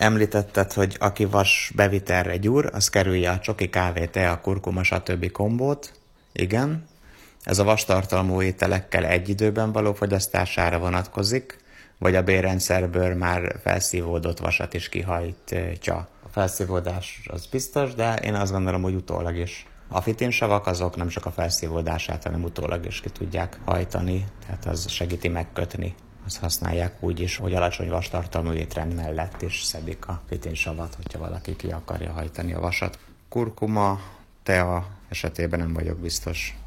Említetted, hogy aki vas bevitelre gyúr, az kerülje a csoki, kávé, tea, kurkuma, stb. Kombót. Igen. Ez a vastartalmú ételekkel egy időben való fogyasztására vonatkozik, vagy a bélrendszerből már felszívódott vasat is kihajtja. A felszívódás az biztos, de én azt gondolom, hogy utólag is. A fitinsavak azok nem csak a felszívódását, hanem utólag is ki tudják hajtani, tehát az segíti megkötni. Azt használják úgy is, hogy alacsony vastartalmú étrend mellett is szedik a fitinsavat, hogyha valaki ki akarja hajtani a vasat. Kurkuma, tea esetében nem vagyok biztos.